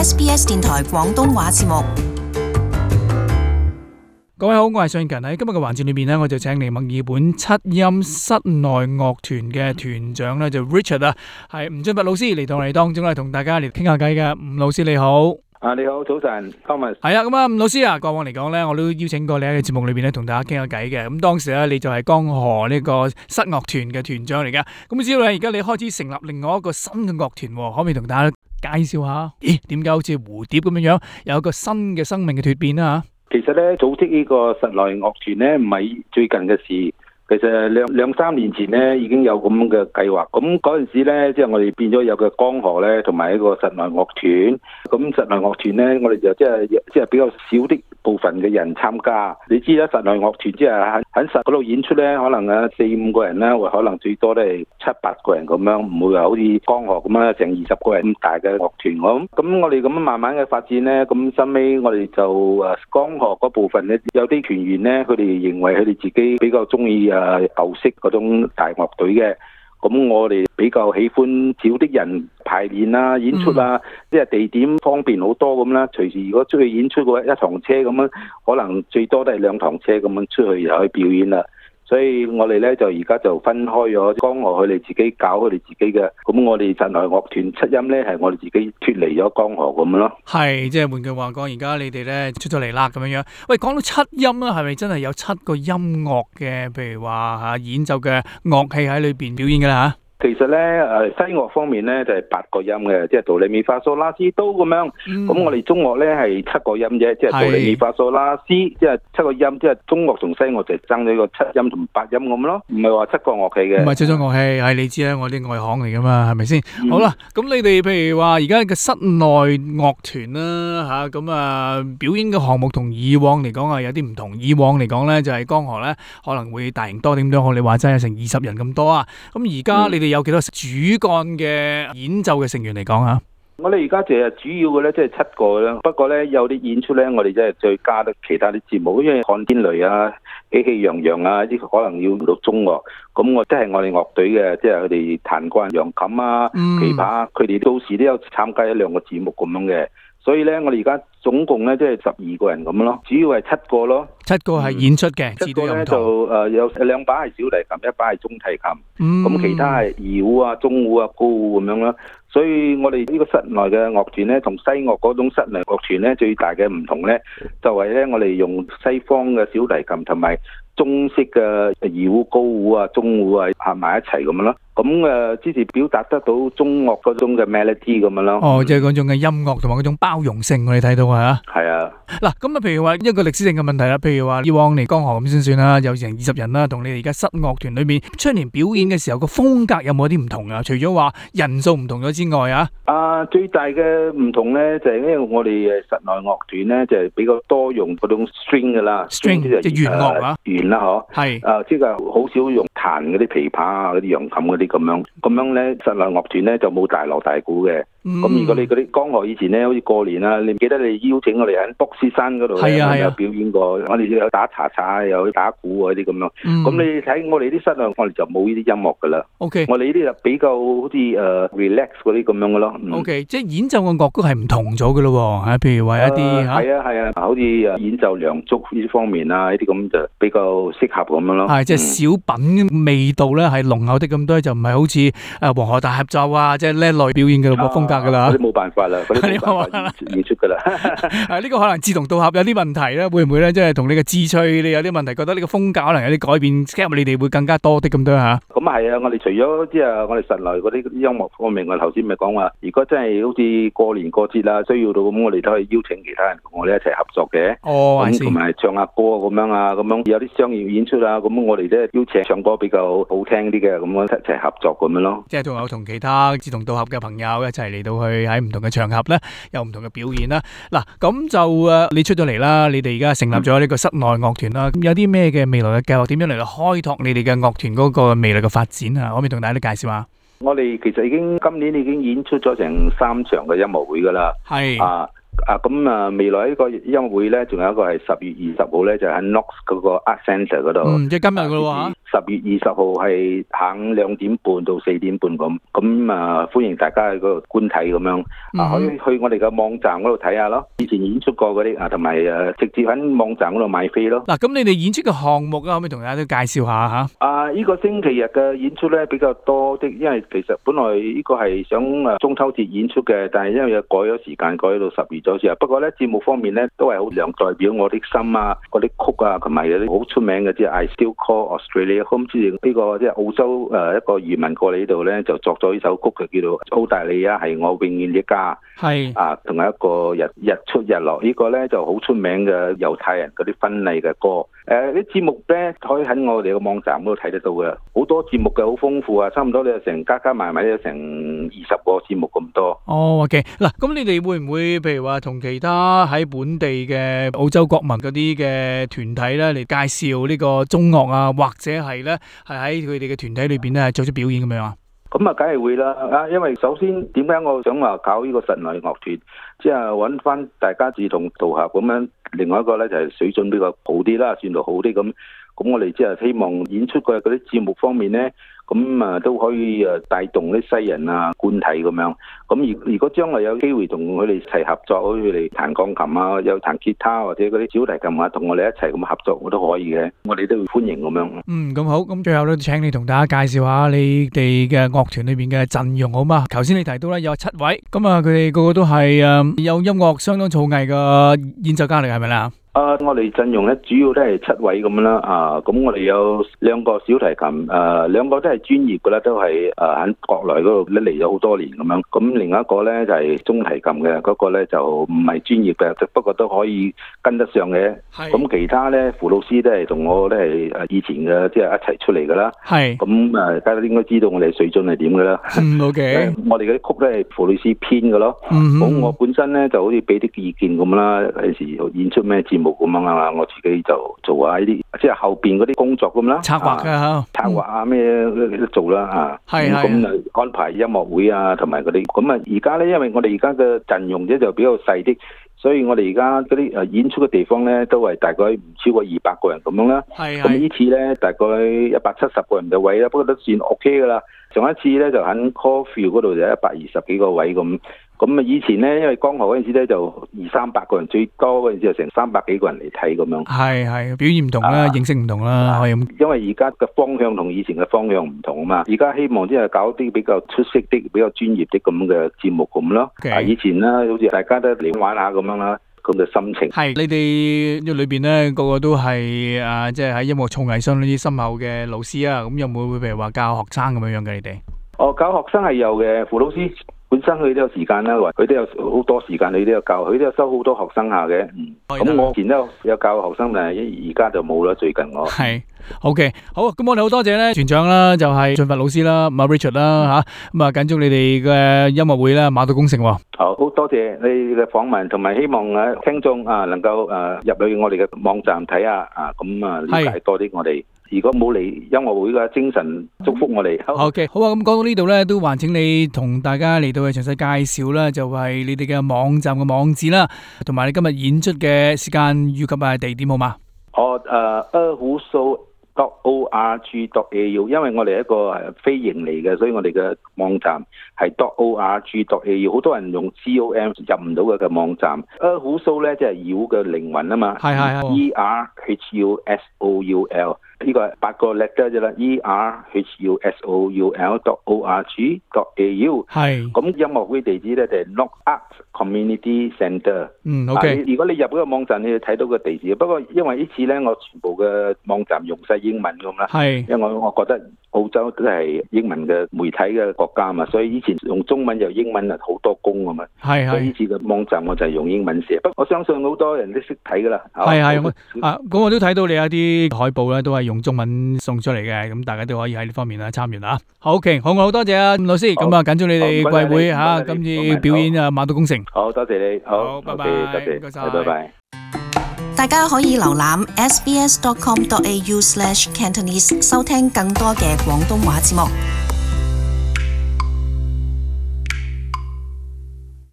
SBS 電台廣東話節目。 各位好，我係尚勤。喺今日嘅環節裏面咧，我就請嚟墨爾本七音室內樂團嘅團長咧，就 Richard 啊，係吳俊弼老師嚟到我哋當中咧，同大家嚟傾下偈嘅。吳老師你好。 你好，早晨 Thomas。 係啊，咁啊，吳老師啊，過往嚟講咧，我都邀請過你喺節目裏邊咧，同大家傾下偈嘅。咁當時咧，你就係江河呢個室樂團嘅團長嚟噶。咁知道咧，而家你開始成立另外一個新嘅樂團，可唔可以同大家介紹下？咦，點解好似蝴蝶咁樣樣，有一個新嘅生命嘅蛻變啊？ 其實咧，組織呢個室內樂團咧，唔係最近嘅事。其實兩三年前咧已經有咁嘅計劃。咁嗰陣時咧，即係我哋變咗有個江河咧，同埋一個室內樂團。咁室內樂團咧，我哋就即係比較少啲部分嘅人參加。你知啦，室內樂團即係喺室嗰度演出咧，可能4-5個人啦，或可能最多都係7-8個人咁樣，唔會話好似江河咁樣成20個人咁大嘅樂團。咁我哋咁慢慢嘅發展咧，咁收尾我哋就江河嗰部分咧，有啲團員咧，佢哋認為佢哋自己比較中意舊式嗰種大樂隊嘅。咁我哋比較喜歡少啲人排練啦、演出啦，即係地點方便好多咁啦。隨時如果出去演出嘅話，一堂車咁樣，可能最多都係2堂車咁樣出去就可以表演啦。所以我哋咧就而家就分開咗，江河佢哋自己搞佢哋自己嘅，咁我哋室內樂團七音咧係我哋自己脫離咗江河咁咯。 係，即係換句話講，而家你哋咧出咗嚟啦咁樣樣。喂，講到七音啦，係咪真係有7個音樂嘅，譬如話演奏嘅樂器喺裏邊表演㗎啦嚇？ 其實咧，西樂方面咧就係8個音嘅，即係道理咪發嗦拉西都咁樣。咁我哋中樂咧係7個音啫，即係道理咪發嗦拉西，即係7個音，即係中樂同西樂就爭咗個7音同8音咁咯，唔係話7個樂器嘅。 唔係7種樂器，係你知啦，我啲外行嚟噶嘛，係咪先？好啦，咁你哋譬如話而家嘅室內樂團啦嚇，咁表演嘅項目同以往嚟講有啲唔同。以往嚟講咧就係江河咧可能會大型多點樣，我哋話齋有成20人咁多啊。咁而家你哋有幾多主幹嘅演奏嘅成員嚟講啊？ 我哋而家就係主要嘅咧，即係7個啦。不過咧有啲演出咧，我哋即係再加得其他啲節目，因為看天雷啊、喜氣洋洋啊，呢啲可能要用到中樂。咁我即係我哋樂隊嘅，即係佢哋彈慣揚琴啊、琵琶，佢哋到時都有參加1-2個節目咁樣嘅。所以咧，我哋而家總共咧即係12個人咁咯，主要係7個咯。7個係演出嘅，7個咧就有2把係小提琴，1把係中提琴，咁其他係二胡啊、中胡啊、高胡咁樣啦。所以我哋呢個室內嘅樂團咧，同西樂嗰種室內樂團咧，最大嘅唔同咧，就係咧我哋用西方嘅小提琴同埋中式嘅二胡、高胡啊、中胡啊合埋一齊咁樣咯。咁之前表達得到中樂嗰種嘅 melody 咁樣咯。哦，即係嗰種嘅音樂同埋嗰種包容性，我哋睇到啊。係啊。嗱，咁譬如話一個歷史性嘅問題啦，譬如話以往嚟江河咁先算啦，有成20人啦，同你哋而家室樂團裏面出年表演嘅時候個風格有冇啲唔同啊？除咗話人數唔同咗之外啊？最大嘅唔同咧就係因為我哋室內樂團咧就係比較多用嗰種 string 噶啦 ，string 即係弦樂啊，弦啦嗬。係。即係好少用彈嗰啲琵琶啊、嗰啲揚琴嗰啲咁樣咧，室內樂團咧就冇大鑼大鼓嘅。咁如果你嗰啲江河以前咧，好似過年啊，你唔記得你邀請我哋喺卜斯山嗰度有表演過，我哋有打茶茶，有打鼓嗰啲咁樣。咁你睇我哋啲室內，我哋就冇呢啲音樂噶啦。OK，我哋呢啲就比較好似relax 嗰啲咁樣嘅咯。 OK，即係演奏嘅樂曲係唔同咗嘅咯喎，譬如話一啲係啊，好似演奏梁祝呢方面啊，呢啲咁就比較適合咁樣咯。係即係小品味道咧係濃厚啲咁多，就唔係好似黃河大合奏啊，即係呢類表演嘅風格噶啦。嗰啲冇辦法啦，嗰啲冇辦法演出噶啦。呢個可能志同道合有啲問題咧，會唔會咧？即係同你嘅志趣你有啲問題，覺得呢個風格可能有啲改變，加入你哋會更加多啲咁多嚇。咁係啊，我哋除咗即係我哋室內嗰啲音樂方面，我頭先咪講話，如果真係好似過年過節啊，需要到咁，我哋都可以邀請其他人同我哋一齊合作嘅。咁同埋唱下歌咁樣啊，咁樣有啲商業演出啊，咁我哋都邀請唱歌比較好聽啲嘅，咁樣一齊合作咁樣咯。即係仲有同其他志同道合嘅朋友一齊嚟到去喺唔同嘅場合咧，有唔同嘅表演啦。嗱，咁就你出咗嚟啦，你哋而家成立咗呢個室內樂團啦。咁有啲咩嘅未來嘅計劃？點樣嚟到開拓你哋嘅樂團嗰個未來嘅發展啊？可唔可以同大家都介紹下？我哋其實今年已經演出咗成3場嘅音樂會噶啦。係咁未來呢個音樂會咧，仲有一個係10月20號咧，就喺 Knox 嗰個 Art Centre 嗰度。即係今日噶咯喎。 10月20號係下午2點半到4點半咁歡迎大家去嗰度觀睇咁樣可以去我哋嘅網站嗰度睇下咯。以前演出過嗰啲同埋直接喺網站嗰度買飛咯。 嗱，咁你哋演出嘅項目可唔可以同大家都介紹下嚇？ 呢個星期日嘅演出咧比較多啲，因為其實本來呢個係想中秋節演出嘅，但係因為改咗時間，改到10月咗之後。不過咧節目方面咧都係好良代表我的心啊，嗰啲曲啊，同埋有啲好出名嘅，即係 I Still Call Australia Home 呢個即係澳洲一個移民過嚟呢度咧，就作咗呢首曲嘅，叫做澳大利亞係我永遠的家。係同埋一個日出日落，呢個咧就好出名嘅猶太人嗰啲婚禮嘅歌。啲節目咧可以喺我哋嘅網站嗰度睇得到嘅，好多節目嘅，好豐富啊，差唔多你有成加埋有成20個節目咁多。 OK， 嗱，咁你哋會唔會譬如話同其他喺本地嘅澳洲國民嗰啲嘅團體咧嚟介紹呢個中樂啊，或者係咧係喺佢哋嘅團體裏邊咧做出表演咁樣啊？ 咁梗係會啦，因為首先點解我想話搞呢個室內樂團，即係揾翻大家志同道合咁樣。另外一個咧就係水準比較好啲啦，算到好啲咁。咁我哋即係希望演出嘅嗰啲節目方面咧，都可以帶動啲西人啊觀睇咁樣。咁如果將來有機會同佢哋一齊合作，好似佢哋彈鋼琴啊，有彈吉他或者嗰啲小提琴啊，同我哋一齊咁合作，我都可以嘅。我哋都會歡迎咁樣。咁好。咁最後咧，請你同大家介紹下你哋嘅樂團裏邊嘅陣容好嘛？頭先你提到咧有7位，咁佢哋個個都係有音樂相當造詣嘅演奏家嚟，係咪啦？ 我哋陣容咧主要都係7位咁啦，咁我哋有2個小提琴，2個都係專業嘅啦，都係喺國內嗰度嚟咗好多年咁樣。咁另一個咧就係中提琴嘅，嗰個咧就唔係專業嘅，不過都可以跟得上嘅。咁其他咧傅老師都係同我都係以前嘅即係一齊出嚟噶啦。咁大家應該知道我哋水準係點嘅啦。OK，我哋嗰啲曲咧係傅老師編嘅咯。咁我本身咧就好似俾啲意見咁啦，有時演出咩節目咁樣啊，我自己就做下呢啲，即係後邊嗰啲工作咁啦，策劃咩都做啦咁安排音樂會啊，同埋嗰啲。咁而家咧，因為我哋而家嘅陣容咧就比較細啲，所以我哋而家嗰啲演出嘅地方咧都係大概唔超過200個人咁樣啦。咁呢次咧大概170個人嘅位啦，不過都算 OK 噶啦。上一次咧就喺 Caulfield 嗰度就120幾個位咁。以前咧，因為剛學嗰陣時咧就200-300個人，最多嗰陣時就成300幾個人嚟睇咁樣。係表現唔同啦，認識唔同啦，可以咁。因為而家嘅方向同以前嘅方向唔同啊嘛，而家希望即係搞啲比較出色啲、比較專業啲咁嘅節目咁咯。以前啦，好似大家都嚟玩下咁樣啦，咁嘅心情。你哋裏邊咧個個都係即係喺音樂造詣相當之深厚嘅老師啊。咁有冇會譬如話教學生咁樣樣嘅你哋？教學生係有嘅，傅老師。本身佢都有時間啦，佢都有好多時間，佢都有教，佢都有收好多學生下嘅。咁我以前都有教學生，但係而家就冇啦。最近我OK 好，咁我哋好多謝咧團長啦，就係俊發老師啦，Richard 啦咁啊，緊祝你哋嘅音樂會啦馬到功成。好多謝你嘅訪問，同埋希望聽眾能夠入去我哋嘅網站睇下了解多啲我哋。如果冇嚟音樂會嘅精神祝福我哋。OK， 好啊！咁講到呢度咧，都還請你同大家嚟到嘅詳細介紹啦，就係你哋嘅網站嘅網址啦，同埋你今日演出嘅時間以及地點好嘛？二胡數.org.au， 因為我哋係一個非盈利嘅，所以我哋嘅網站係 .org.au。好多人用 com 入唔到嘅網站。二胡數咧即係妖嘅靈魂啊嘛。ERHUSOUL。呢個係8個 letter 啫啦 ，ERHUSOUL.org.au。咁音樂會地址咧就係 Knock Up Community Centre。OK。如果你入嗰個網站，你就睇到個地址。不過因為呢次咧，我全部嘅網站用晒英文咁啦。因為我覺得澳洲都係英文嘅媒體嘅國家嘛，所以以前用中文又英文好多工啊嘛。所以呢次嘅網站我就係用英文寫。不過我相信好多人都識睇噶啦。咁我都睇到你有啲海報咧，都係用中文送出嚟嘅，咁大家都可以喺呢方面參與啦。好，我好多謝老師，咁緊祝你哋貴會今次表演馬到功成。好多謝你，好，拜拜，多謝，拜拜。 大家可以瀏覽 sbs.com.au/cantonese 收聽更多嘅廣東話節目。